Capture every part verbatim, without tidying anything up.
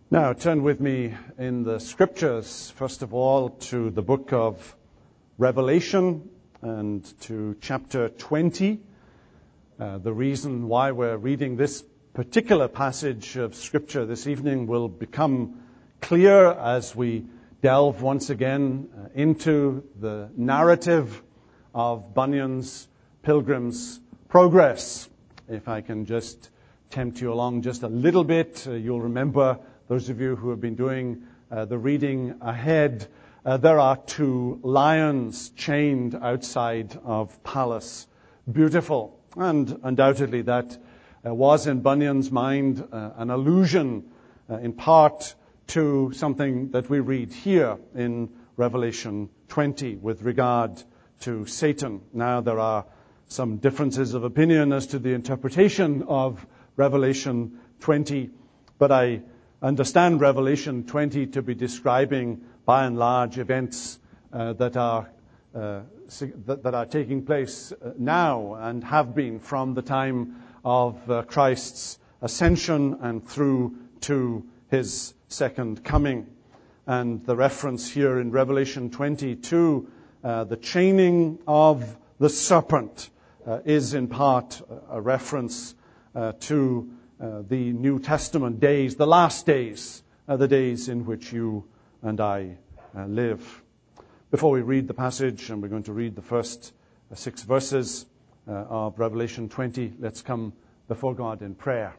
Now, turn with me in the Scriptures, first of all, to the book of Revelation and to chapter twenty. Uh, the reason why we're reading this particular passage of Scripture this evening will become clear as we delve once again uh, into the narrative of Bunyan's Pilgrim's Progress. If I can just tempt you along just a little bit, uh, you'll remember, those of you who have been doing uh, the reading ahead, uh, there are two lions chained outside of Palace Beautiful. And undoubtedly that uh, was in Bunyan's mind uh, an allusion uh, in part to something that we read here in Revelation twenty with regard to Satan. Now there are some differences of opinion as to the interpretation of Revelation twenty, but I understand Revelation twenty to be describing, by and large, events uh, that are uh, that, that are taking place now and have been from the time of uh, Christ's ascension and through to his second coming. And the reference here in Revelation twenty to uh, the chaining of the serpent uh, is in part a reference uh, to Uh, the New Testament days, the last days, uh, the days in which you and I uh, live. Before we read the passage, and we're going to read the first uh, six verses uh, of Revelation twenty, let's come before God in prayer.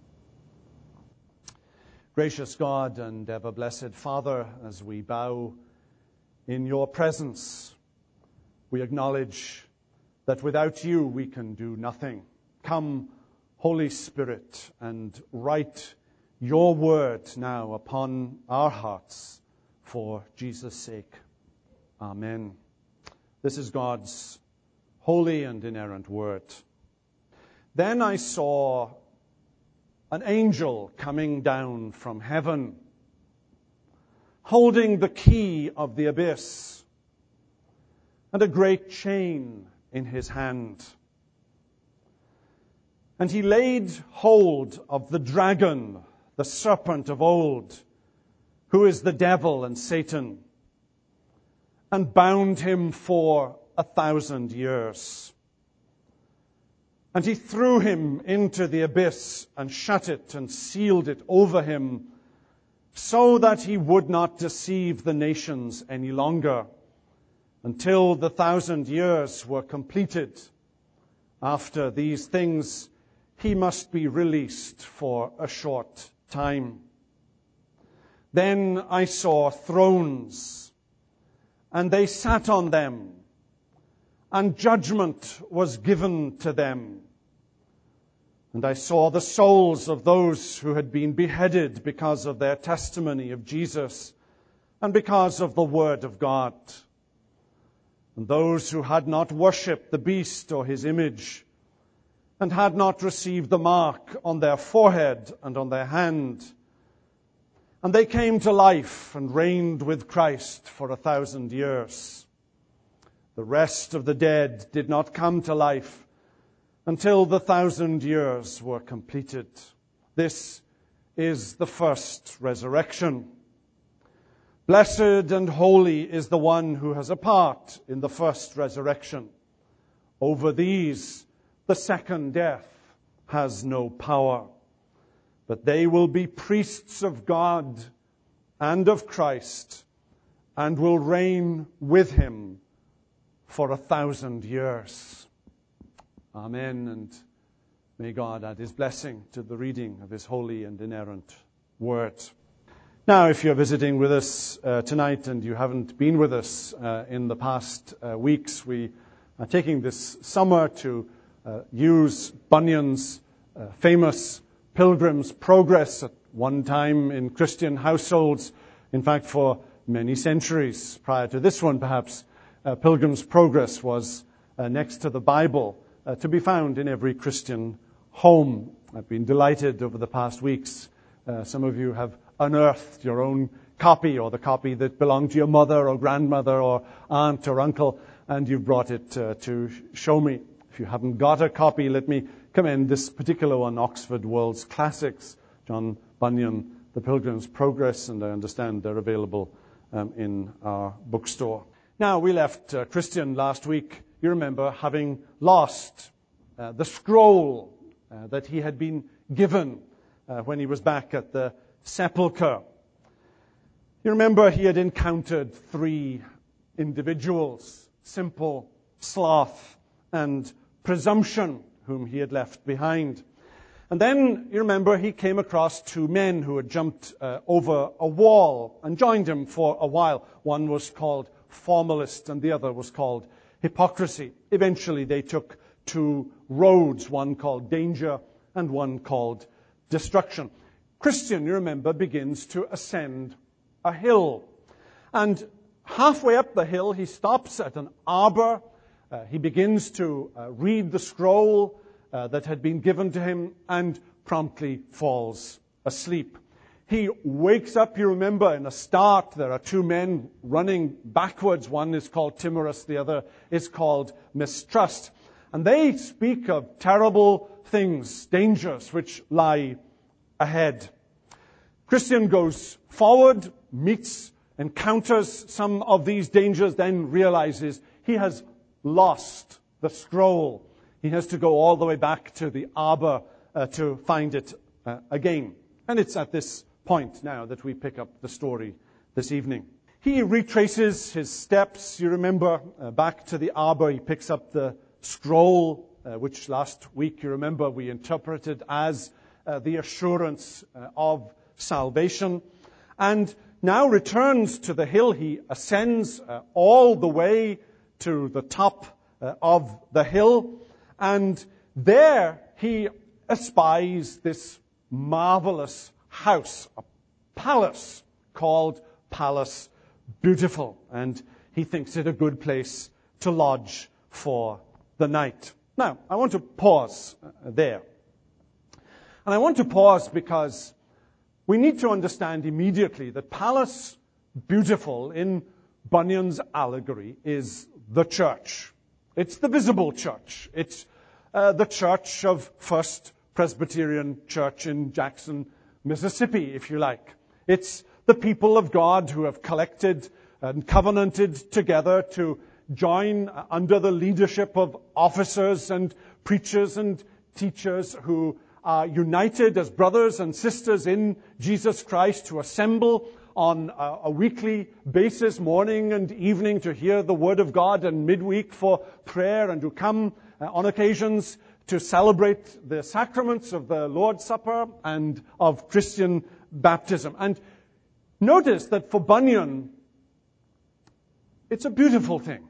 Gracious God and ever-blessed Father, as we bow in your presence, we acknowledge that without you we can do nothing. Come, Holy Spirit, and write your word now upon our hearts for Jesus' sake. Amen. This is God's holy and inerrant word. Then I saw an angel coming down from heaven, holding the key of the abyss and a great chain in his hand. And he laid hold of the dragon, the serpent of old, who is the devil and Satan, and bound him for a thousand years. And he threw him into the abyss and shut it and sealed it over him, so that he would not deceive the nations any longer, until the thousand years were completed. After these things, he must be released for a short time. Then I saw thrones, and they sat on them, and judgment was given to them. And I saw the souls of those who had been beheaded because of their testimony of Jesus and because of the word of God. And those who had not worshipped the beast or his image, and had not received the mark on their forehead and on their hand. And they came to life and reigned with Christ for a thousand years. The rest of the dead did not come to life until the thousand years were completed. This is the first resurrection. Blessed and holy is the one who has a part in the first resurrection. Over these the second death has no power, but they will be priests of God and of Christ, and will reign with him for a thousand years. Amen, and may God add his blessing to the reading of his holy and inerrant word. Now, if you're visiting with us uh, tonight and you haven't been with us uh, in the past uh, weeks, we are taking this summer to Uh, use Bunyan's uh, famous Pilgrim's Progress, at one time in Christian households, in fact for many centuries prior to this one perhaps, uh, Pilgrim's Progress was uh, next to the Bible uh, to be found in every Christian home. I've been delighted over the past weeks. Uh, some of you have unearthed your own copy, or the copy that belonged to your mother or grandmother or aunt or uncle, and you've brought it uh, to show me. If you haven't got a copy, let me commend this particular one, Oxford World's Classics, John Bunyan, The Pilgrim's Progress, and I understand they're available um, in our bookstore. Now, we left uh, Christian last week, you remember, having lost uh, the scroll uh, that he had been given uh, when he was back at the sepulchre. You remember he had encountered three individuals, Simple, Sloth, and Presumption, whom he had left behind. And then, you remember, he came across two men who had jumped uh, over a wall and joined him for a while. One was called Formalist and the other was called Hypocrisy. Eventually they took two roads, one called Danger and one called Destruction. Christian, you remember, begins to ascend a hill. And halfway up the hill, he stops at an arbor. Uh, he begins to uh, read the scroll uh, that had been given to him and promptly falls asleep. He wakes up, you remember, in a start. There are two men running backwards. One is called Timorous, the other is called Mistrust. And they speak of terrible things, dangers which lie ahead. Christian goes forward, meets, encounters some of these dangers, then realizes he has lost the scroll. He has to go all the way back to the arbor uh, to find it uh, again. And it's at this point now that we pick up the story this evening. He retraces his steps, you remember, uh, back to the arbor. He picks up the scroll, uh, which last week, you remember, we interpreted as uh, the assurance uh, of salvation. And now returns to the hill. He ascends uh, all the way to the top uh, of the hill. And there he espies this marvelous house, a palace called Palace Beautiful. And he thinks it a good place to lodge for the night. Now, I want to pause uh, there. And I want to pause because we need to understand immediately that Palace Beautiful in Bunyan's allegory is the church. It's the visible church. It's uh, the church of First Presbyterian Church in Jackson, Mississippi, if you like. It's the people of God who have collected and covenanted together to join under the leadership of officers and preachers and teachers who are united as brothers and sisters in Jesus Christ, to assemble on a, a weekly basis, morning and evening, to hear the Word of God, and midweek for prayer, and to come uh, on occasions to celebrate the sacraments of the Lord's Supper and of Christian baptism. And notice that for Bunyan, it's a beautiful thing.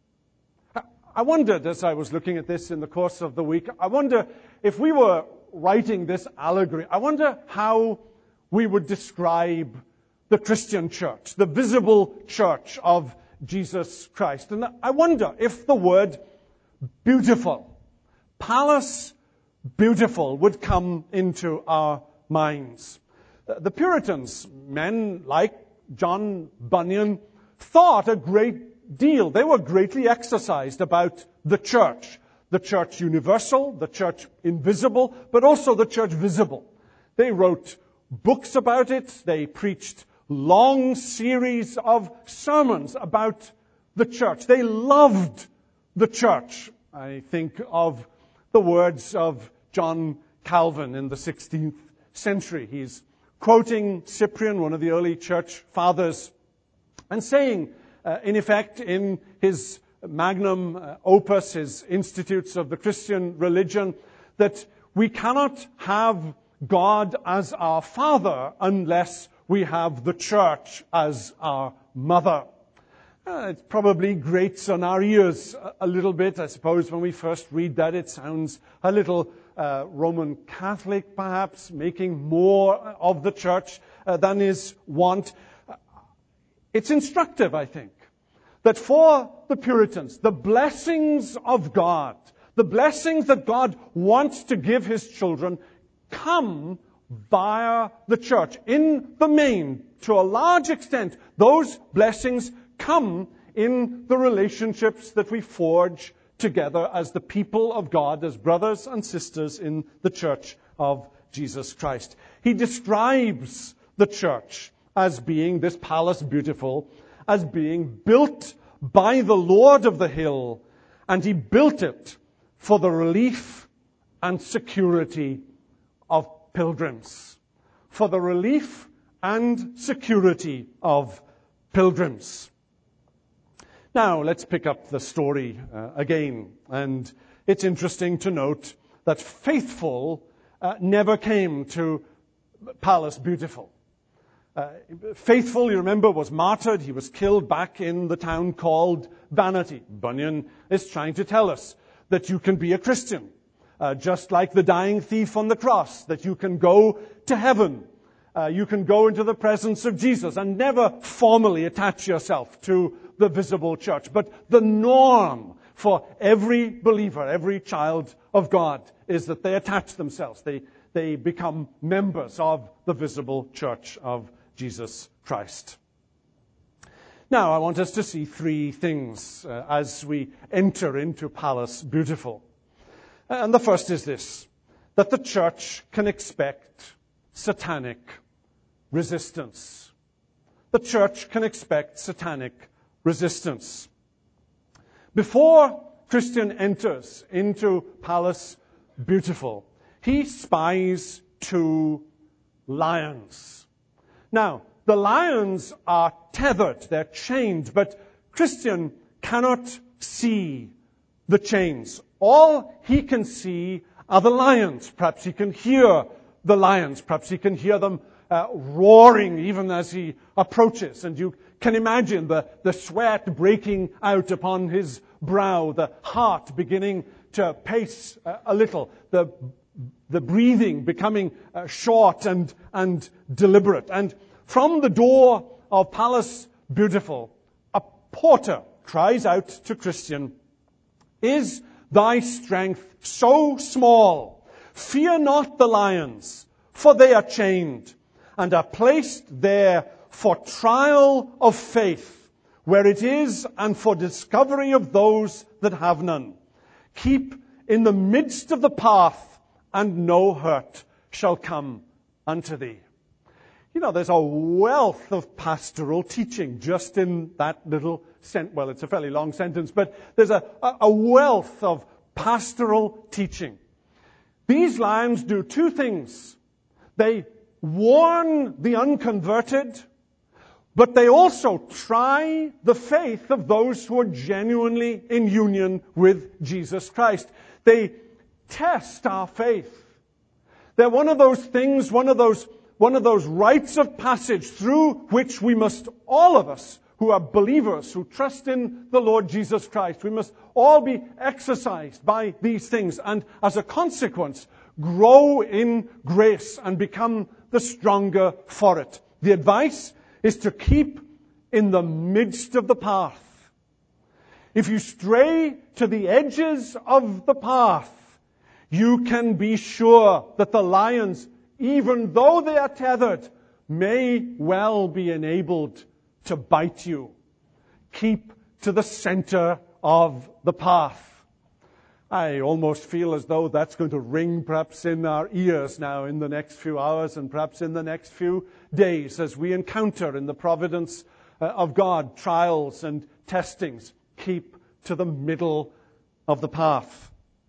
I wondered, as I was looking at this in the course of the week, I wonder if we were writing this allegory, I wonder how we would describe the Christian church, the visible church of Jesus Christ. And I wonder if the word beautiful, Palace Beautiful, would come into our minds. The Puritans, men like John Bunyan, thought a great deal. They were greatly exercised about the church. The church universal, the church invisible, but also the church visible. They wrote books about it. They preached long series of sermons about the church. They loved the church. I think of the words of John Calvin in the sixteenth century. He's quoting Cyprian, one of the early church fathers, and saying, uh, in effect, in his magnum uh, opus, his Institutes of the Christian Religion, that we cannot have God as our Father unless we have the church as our mother. Uh, it probably grates on our ears a, a little bit. I suppose when we first read that, it sounds a little uh, Roman Catholic, perhaps, making more of the church uh, than is wont. Uh, it's instructive, I think, that for the Puritans, the blessings of God, the blessings that God wants to give His children, come via the church. In the main, to a large extent, those blessings come in the relationships that we forge together as the people of God, as brothers and sisters in the church of Jesus Christ. He describes the church as being, this palace beautiful, as being built by the Lord of the hill, and he built it for the relief and security of pilgrims. For the relief and security of pilgrims. Now, let's pick up the story uh, again. And it's interesting to note that Faithful uh, never came to Palace Beautiful. Uh, Faithful, you remember, was martyred. He was killed back in the town called Vanity. Bunyan is trying to tell us that you can be a Christian, uh, just like the dying thief on the cross, that you can go to heaven. Uh, you can go into the presence of Jesus and never formally attach yourself to the visible church. But the norm for every believer, every child of God, is that they attach themselves. They, they become members of the visible church of Jesus Christ. Now, I want us to see three things uh, as we enter into Palace Beautiful. And the first is this, that the church can expect satanic resistance. The church can expect satanic resistance. Before Christian enters into Palace Beautiful, he spies two lions. Now, the lions are tethered, they're chained, but Christian cannot see the chains. All he can see are the lions. Perhaps he can hear the lions. Perhaps he can hear them uh, roaring even as he approaches. And you can imagine the, the sweat breaking out upon his brow, the heart beginning to pace uh, a little, the, the breathing becoming uh, short and, and deliberate. And from the door of Palace Beautiful, a porter cries out to Christian, "Is thy strength so small? Fear not the lions, for they are chained, and are placed there for trial of faith, where it is, and for discovery of those that have none. Keep in the midst of the path, and no hurt shall come unto thee." You know, there's a wealth of pastoral teaching just in that little sentence. Well, it's a fairly long sentence, but there's a, a wealth of pastoral teaching. These lions do two things. They warn the unconverted, but they also try the faith of those who are genuinely in union with Jesus Christ. They test our faith. They're one of those things, one of those One of those rites of passage through which we must, all of us who are believers, who trust in the Lord Jesus Christ, we must all be exercised by these things and as a consequence grow in grace and become the stronger for it. The advice is to keep in the midst of the path. If you stray to the edges of the path, you can be sure that the lions, even though they are tethered, may well be enabled to bite you. Keep to the center of the path. I almost feel as though that's going to ring perhaps in our ears now in the next few hours and perhaps in the next few days as we encounter in the providence of God trials and testings. Keep to the middle of the path.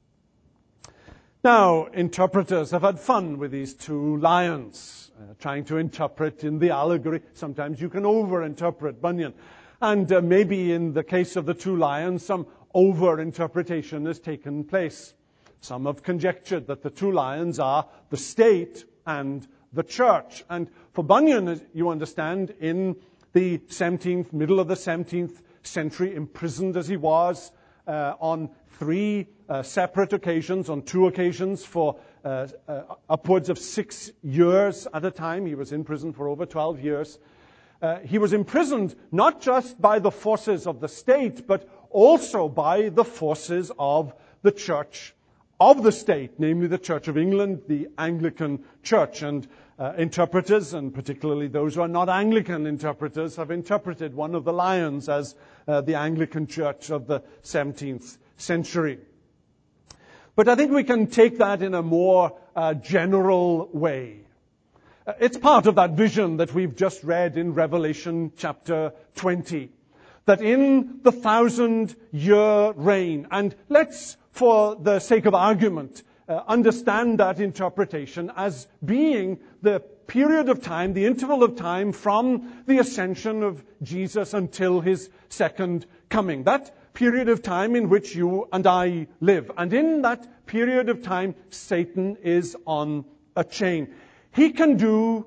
Now, interpreters have had fun with these two lions, uh, trying to interpret in the allegory. Sometimes you can over-interpret Bunyan. And uh, maybe in the case of the two lions, some over-interpretation has taken place. Some have conjectured that the two lions are the state and the church. And for Bunyan, as you understand, in the seventeenth, middle of the seventeenth century, imprisoned as he was uh, on three uh, separate occasions, on two occasions for uh, uh, upwards of six years at a time. He was in prison for over twelve years. Uh, he was imprisoned not just by the forces of the state, but also by the forces of the church of the state, namely the Church of England, the Anglican Church. And uh, interpreters, and particularly those who are not Anglican interpreters, have interpreted one of the lions as uh, the Anglican Church of the seventeenth century. But I think we can take that in a more uh, general way. It's part of that vision that we've just read in Revelation chapter twenty. That in the thousand-year reign, and let's, for the sake of argument, uh, understand that interpretation as being the period of time, the interval of time from the ascension of Jesus until his second coming. That period of time in which you and I live. And in that period of time, Satan is on a chain. He can do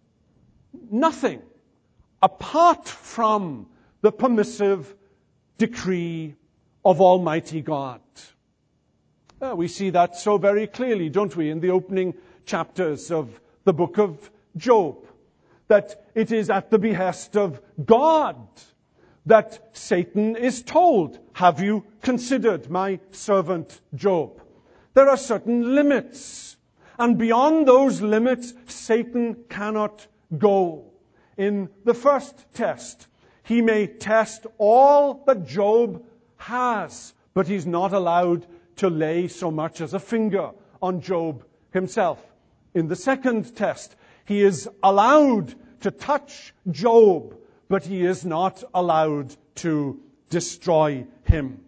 nothing apart from the permissive decree of Almighty God. Uh, we see that so very clearly, don't we, in the opening chapters of the book of Job, that it is at the behest of God that Satan is told, have you considered my servant Job? There are certain limits, and beyond those limits, Satan cannot go. In the first test, he may test all that Job has, but he's not allowed to lay so much as a finger on Job himself. In the second test, he is allowed to touch Job, but he is not allowed to destroy him.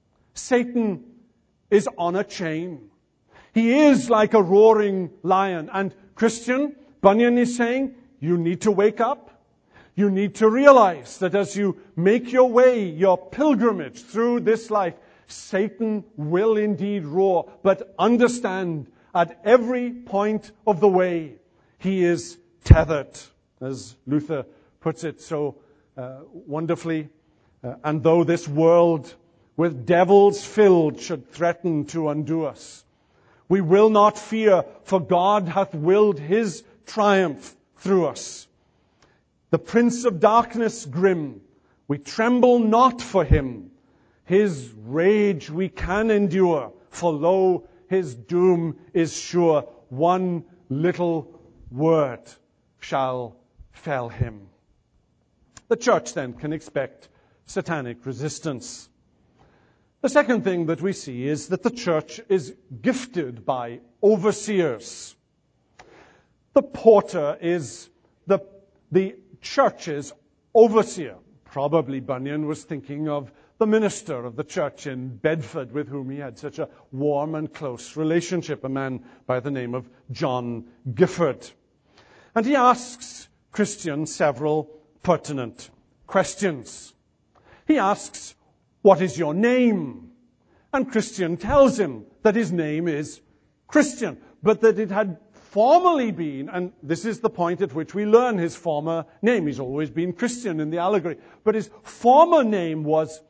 Satan is on a chain. He is like a roaring lion. And Christian, Bunyan is saying, you need to wake up. You need to realize that as you make your way, your pilgrimage through this life, Satan will indeed roar. But understand, at every point of the way, he is tethered, as Luther puts it so uh, wonderfully. Uh, and though this world with devils filled should threaten to undo us, we will not fear, for God hath willed his triumph through us. The prince of darkness grim, we tremble not for him. His rage we can endure, for lo, his doom is sure. One little word shall fell him. The church then can expect satanic resistance. The second thing that we see is that the church is gifted by overseers. The porter is the, the church's overseer. Probably Bunyan was thinking of the minister of the church in Bedford with whom he had such a warm and close relationship, a man by the name of John Gifford. And he asks Christian several pertinent questions. He asks, what is your name? And Christian tells him that his name is Christian, but that it had formerly been, and this is the point at which we learn his former name. He's always been Christian in the allegory, but his former name was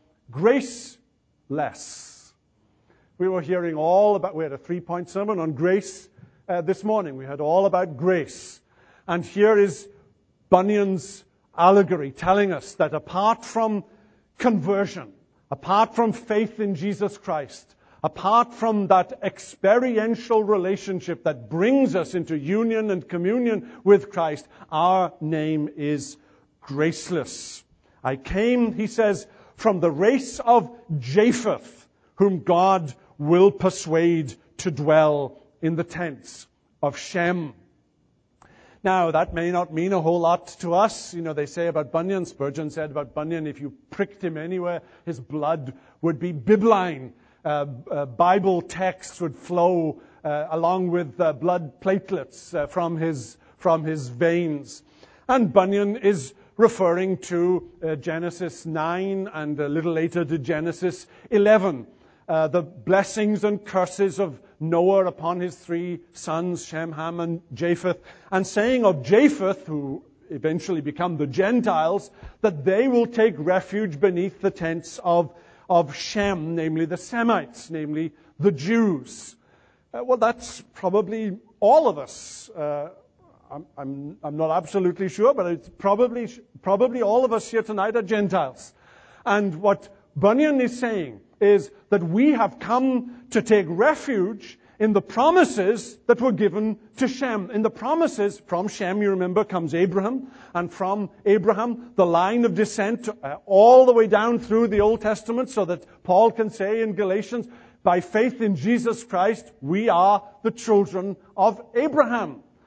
Graceless. We were hearing all about, we had a three-point sermon on grace uh, this morning. We had all about grace. And here is Bunyan's allegory telling us that apart from conversion, apart from faith in Jesus Christ, apart from that experiential relationship that brings us into union and communion with Christ, our name is graceless. I came, he says, from the race of Japheth, whom God will persuade to dwell in the tents of Shem. Now, that may not mean a whole lot to us. You know, they say about Bunyan, Spurgeon said about Bunyan, if you pricked him anywhere, his blood would be bibline. Uh, uh, Bible texts would flow uh, along with uh, blood platelets uh, from his from his veins. And Bunyan is referring to uh, Genesis nine and a little later to Genesis eleven. Uh, the blessings and curses of Noah upon his three sons, Shem, Ham, and Japheth, and saying of Japheth, who eventually become the Gentiles, that they will take refuge beneath the tents of, of Shem, namely the Semites, namely the Jews. Uh, well, that's probably all of us. Uh, I'm, I'm, I'm not absolutely sure, but it's probably, probably all of us here tonight are Gentiles. And what Bunyan is saying is that we have come to take refuge in the promises that were given to Shem. In the promises, from Shem, you remember, comes Abraham, and from Abraham, the line of descent uh, all the way down through the Old Testament, so that Paul can say in Galatians, by faith in Jesus Christ, we are the children of Abraham.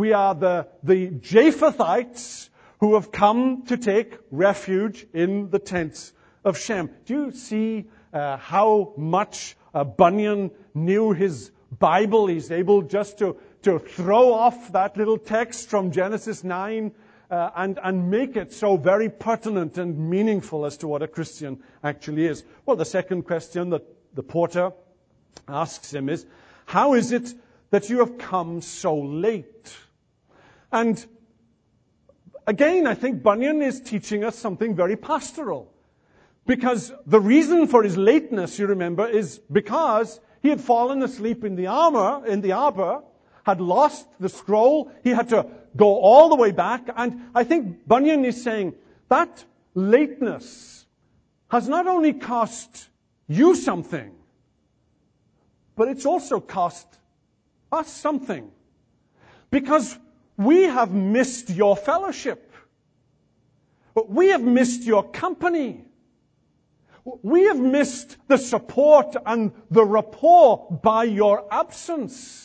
We are the, the Japhethites who have come to take refuge in the tents of Shem. Do you see uh, how much uh, Bunyan knew his Bible? He's able just to, to throw off that little text from Genesis nine uh, and, and make it so very pertinent and meaningful as to what a Christian actually is. Well, the second question that the porter asks him is, how is it that you have come so late? And again, I think Bunyan is teaching us something very pastoral. Because the reason for his lateness, you remember, is because he had fallen asleep in the armor, in the arbor, had lost the scroll. He had to go all the way back. And I think Bunyan is saying that lateness has not only cost you something, but it's also cost us something. Because we have missed your fellowship. We have missed your company. We have missed the support and the rapport by your absence.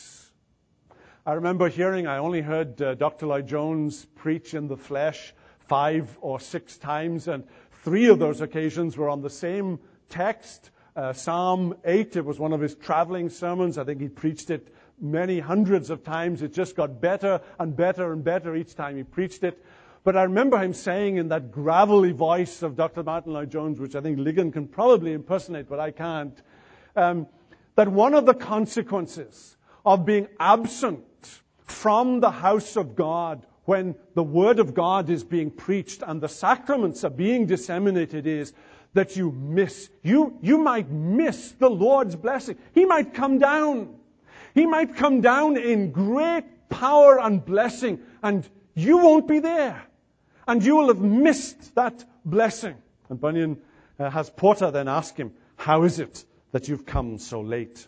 I remember hearing, I only heard uh, Doctor Lloyd Jones preach in the flesh five or six times, and three of those occasions were on the same text, uh, Psalm eight. It was one of his traveling sermons. I think he preached it many hundreds of times. It just got better and better and better each time he preached it. But I remember him saying in that gravelly voice of Doctor Martin Lloyd-Jones, which I think Ligon can probably impersonate, but I can't, um, that one of the consequences of being absent from the house of God when the Word of God is being preached and the sacraments are being disseminated is that you miss, you, you might miss the Lord's blessing. He might come down. He might come down in great power and blessing, and you won't be there. And you will have missed that blessing. And Bunyan uh, has Porter then ask him, how is it that you've come so late?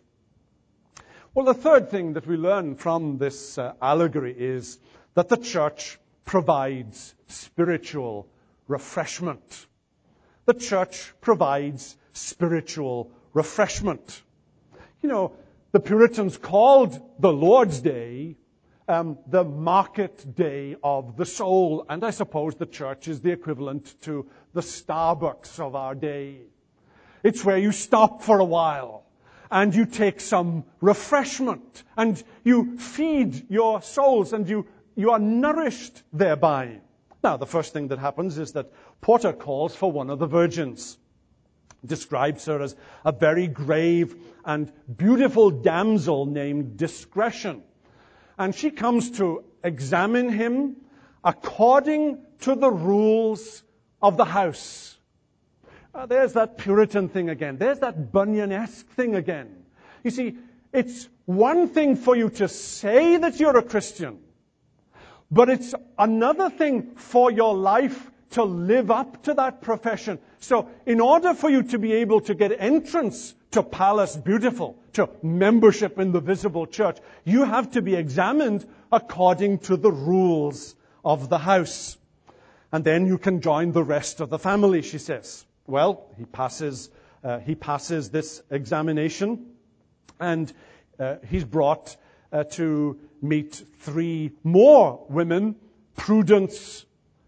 Well, the third thing that we learn from this uh, allegory is that the church provides spiritual refreshment. The church provides spiritual refreshment. You know, the Puritans called the Lord's Day Um, the market day of the soul. And I suppose the church is the equivalent to the Starbucks of our day. It's where you stop for a while and you take some refreshment and you feed your souls and you, you are nourished thereby. Now, the first thing that happens is that Porter calls for one of the virgins. Describes her as a very grave and beautiful damsel named Discretion. And she comes to examine him according to the rules of the house. Uh, there's that Puritan thing again. There's that Bunyan-esque thing again. You see, it's one thing for you to say that you're a Christian, but it's another thing for your life to live up to that profession. So in order for you to be able to get entrance to Palace Beautiful, to membership in the visible church, you have to be examined according to the rules of the house. And then you can join the rest of the family, she says. Well, he passes, uh, he passes this examination, and uh, he's brought uh, to meet three more women: prudence,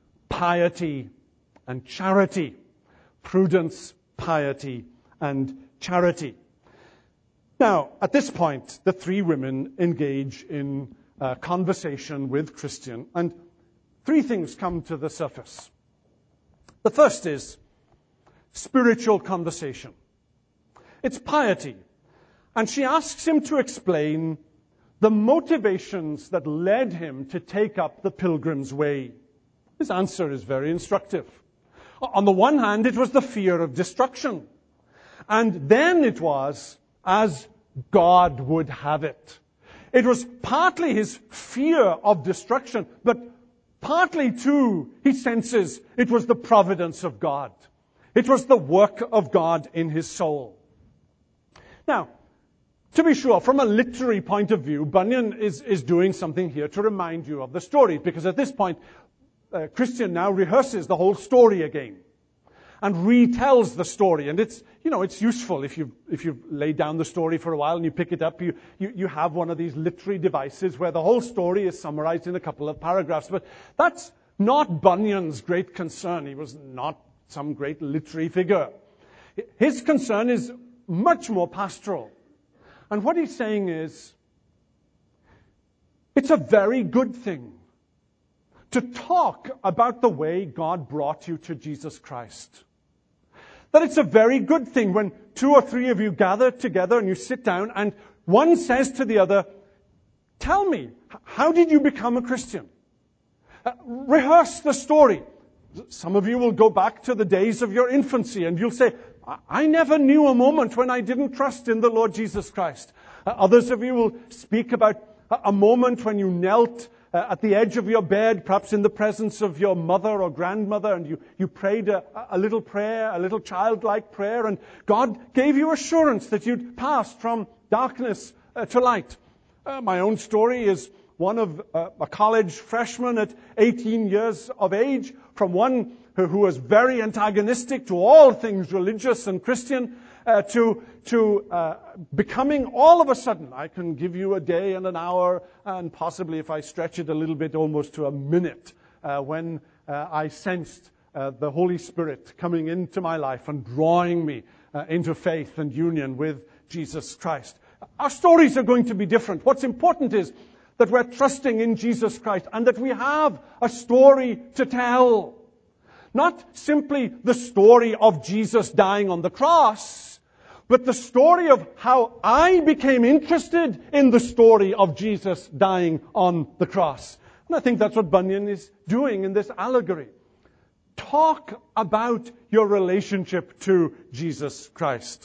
piety, and charity. Prudence, piety, and charity. Now, at this point, the three women engage in uh, conversation with Christian, and three things come to the surface. The first is spiritual conversation. It's piety. And she asks him to explain the motivations that led him to take up the pilgrim's way. His answer is very instructive. On the one hand, it was the fear of destruction. And then it was as God would have it. It was partly his fear of destruction, but partly too, he senses it was the providence of God. It was the work of God in his soul. Now, to be sure, from a literary point of view, Bunyan is, is doing something here to remind you of the story, because at this point, uh, Christian now rehearses the whole story again. and retells the story. And it's, you know, it's useful if you've, if you've laid down the story for a while and you pick it up, you, you, you have one of these literary devices where the whole story is summarized in a couple of paragraphs. But that's not Bunyan's great concern. He was not some great literary figure. His concern is much more pastoral. And what he's saying is, it's a very good thing to talk about the way God brought you to Jesus Christ. That it's a very good thing when two or three of you gather together and you sit down and one says to the other, tell me, how did you become a Christian? Uh, rehearse the story. Some of you will go back to the days of your infancy and you'll say, I never knew a moment when I didn't trust in the Lord Jesus Christ. Uh, others of you will speak about a moment when you knelt uh, at the edge of your bed, perhaps in the presence of your mother or grandmother, and you, you prayed a, a little prayer, a little childlike prayer, and God gave you assurance that you'd passed from darkness uh, to light. Uh, my own story is one of uh, a college freshman at eighteen years of age, from one who, who was very antagonistic to all things religious and Christian, uh, to to uh, becoming all of a sudden, I can give you a day and an hour, and possibly if I stretch it a little bit, almost to a minute, uh, when uh, I sensed uh, the Holy Spirit coming into my life and drawing me uh, into faith and union with Jesus Christ. Our stories are going to be different. What's important is that we're trusting in Jesus Christ and that we have a story to tell. Not simply the story of Jesus dying on the cross, but the story of how I became interested in the story of Jesus dying on the cross. And I think that's what Bunyan is doing in this allegory. Talk about your relationship to Jesus Christ.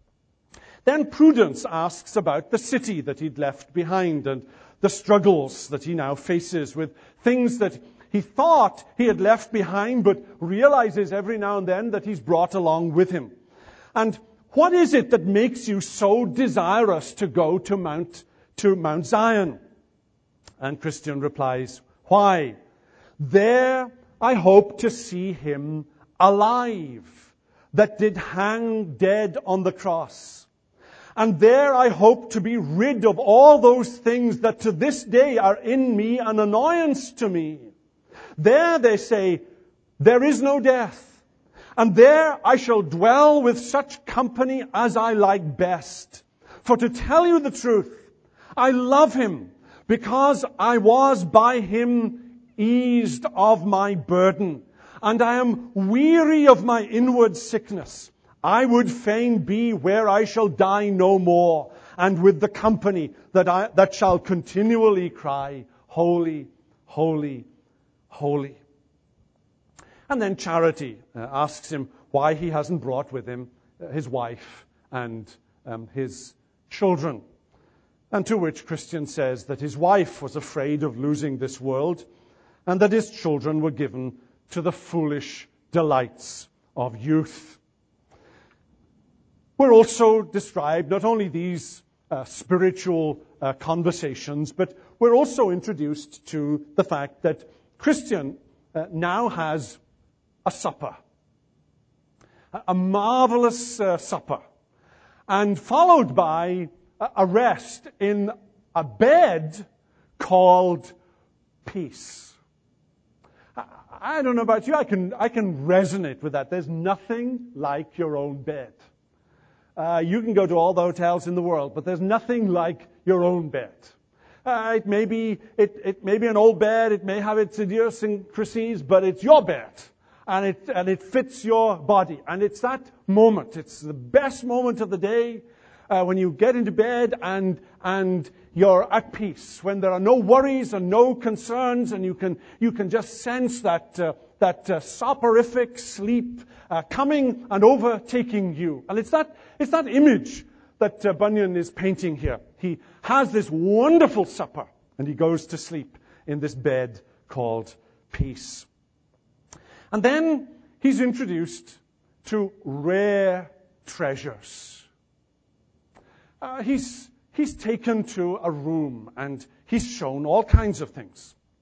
Then Prudence asks about the city that he'd left behind and the struggles that he now faces with things that he thought he had left behind, but realizes every now and then that he's brought along with him. And what is it that makes you so desirous to go to Mount, to Mount Zion? And Christian replies, why? There I hope to see him alive, that did hang dead on the cross. And there I hope to be rid of all those things that to this day are in me an annoyance to me. There, they say, there is no death. And there I shall dwell with such company as I like best. For to tell you the truth, I love him because I was by him eased of my burden. And I am weary of my inward sickness. I would fain be where I shall die no more, and with the company that I, that shall continually cry, holy, holy, holy. And then Charity uh, asks him why he hasn't brought with him uh, his wife and um, his children. And to which Christian says that his wife was afraid of losing this world and that his children were given to the foolish delights of youth. We're also described not only these uh, spiritual uh, conversations, but we're also introduced to the fact that Christian uh, now has a supper, a marvelous uh, supper, and followed by a rest in a bed called peace. I, I don't know about you, I can I can resonate with that. There's nothing like your own bed. Uh, you can go to all the hotels in the world, but there's nothing like your own bed. Uh, it may be it, it may be an old bed, it may have its idiosyncrasies, but it's your bed. And it, and it fits your body. And it's that moment. It's the best moment of the day uh, when you get into bed and, and you're at peace. When there are no worries and no concerns and you can, you can just sense that, uh, that uh, soporific sleep uh, coming and overtaking you. And it's that, it's that image that uh, Bunyan is painting here. He has this wonderful supper and he goes to sleep in this bed called peace. And then he's introduced to rare treasures. Uh, he's, he's taken to a room and he's shown all kinds of things.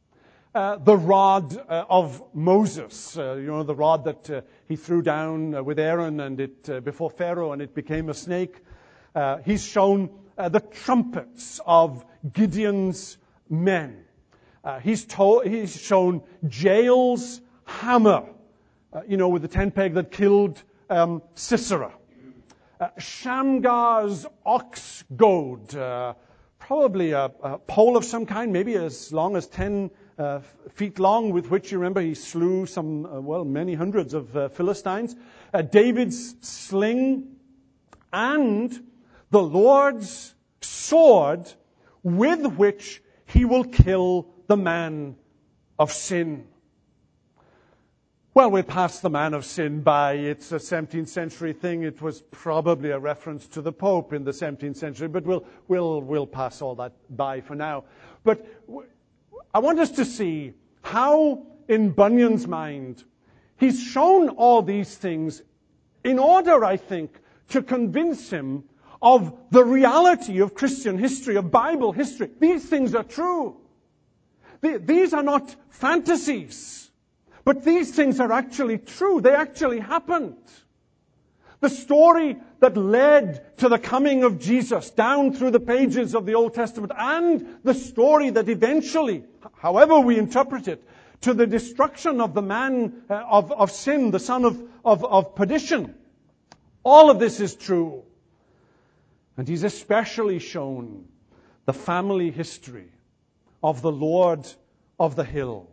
uh, the rod uh, of Moses, uh, you know, the rod that uh, he threw down uh, with Aaron and it uh, before Pharaoh and it became a snake. Uh, he's shown uh, the trumpets of Gideon's men. Uh, he's, told, he's shown Jael's hammer, uh, you know, with the tent peg that killed um, Sisera. Uh, Shamgar's ox goad, uh, probably a, a pole of some kind, maybe as long as ten uh, feet long, with which, you remember, he slew some, uh, well, many hundreds of uh, Philistines. Uh, David's sling, and the Lord's sword with which he will kill the man of sin. Well, we'll pass the man of sin by. It's a seventeenth century thing. It was probably a reference to the Pope in the seventeenth century, but we'll, we'll, we'll pass all that by for now. But I want us to see how, in Bunyan's mind, he's shown all these things in order, I think, to convince him of the reality of Christian history, of Bible history. These things are true. These are not fantasies. But these things are actually true. They actually happened. The story that led to the coming of Jesus down through the pages of the Old Testament, and the story that eventually, however we interpret it, to the destruction of the man uh, of, of sin, the son of, of, of perdition. All of this is true. And he's especially shown the family history of the Lord of the Hill.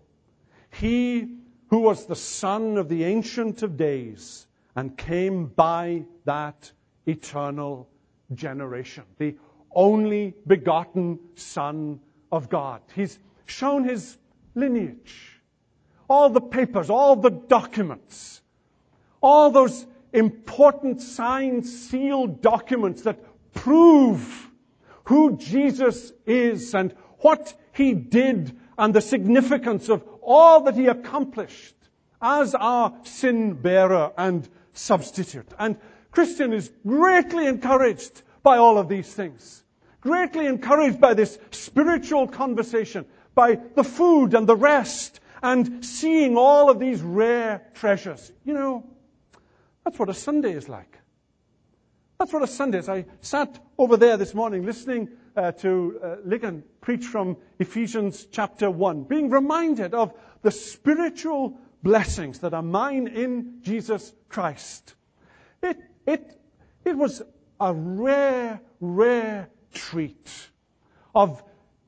He who was the Son of the Ancient of Days and came by that eternal generation. The only begotten Son of God. He's shown his lineage. All the papers, all the documents, all those important signed, sealed documents that prove who Jesus is and what he did and the significance of all that he accomplished as our sin bearer and substitute. And Christian is greatly encouraged by all of these things. Greatly encouraged by this spiritual conversation, by the food and the rest, and seeing all of these rare treasures. You know, that's what a Sunday is like. That's what a Sunday is. I sat over there this morning listening uh, to uh, Ligon preach from Ephesians chapter one, being reminded of the spiritual blessings that are mine in Jesus Christ. It, it, it was a rare, rare treat of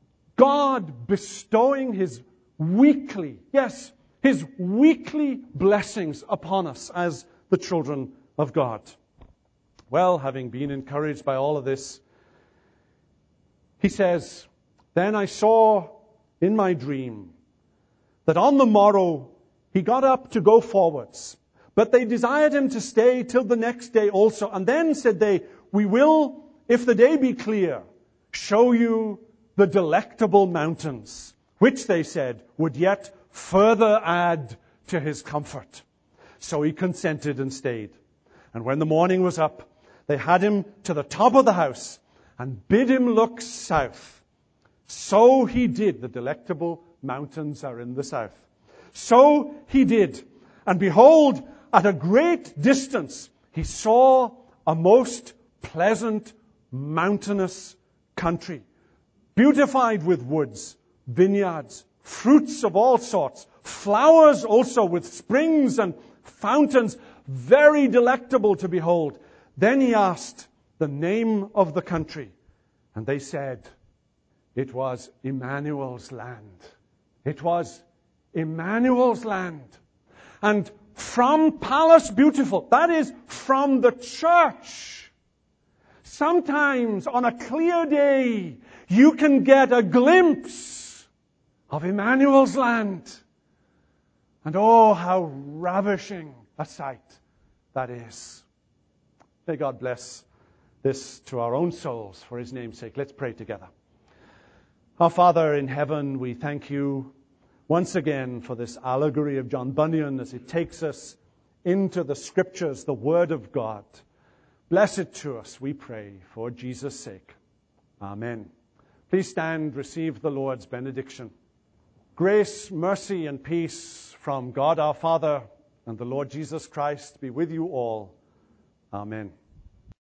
God bestowing his weekly, yes, his weekly blessings upon us as the children of God. Well, having been encouraged by all of this, he says, then I saw in my dream that on the morrow he got up to go forwards. But they desired him to stay till the next day also. And then said they, we will, if the day be clear, show you the delectable mountains, which they said would yet further add to his comfort. So he consented and stayed. And when the morning was up, they had him to the top of the house and bid him look south. So he did. The delectable mountains are in the south. So he did. And behold, at a great distance, he saw a most pleasant mountainous country, beautified with woods, vineyards, fruits of all sorts, flowers also with springs and fountains, very delectable to behold. Then he asked the name of the country, and they said, it was Emmanuel's land. It was Emmanuel's land. And from Palace Beautiful, that is from the church, sometimes on a clear day, you can get a glimpse of Emmanuel's land. And oh, how ravishing a sight that is. May God bless this to our own souls for his name's sake. Let's pray together. Our Father in heaven, we thank you once again for this allegory of John Bunyan as it takes us into the Scriptures, the Word of God. Bless it to us, we pray, for Jesus' sake. Amen. Please stand, receive the Lord's benediction. Grace, mercy, and peace from God our Father and the Lord Jesus Christ be with you all. Amen.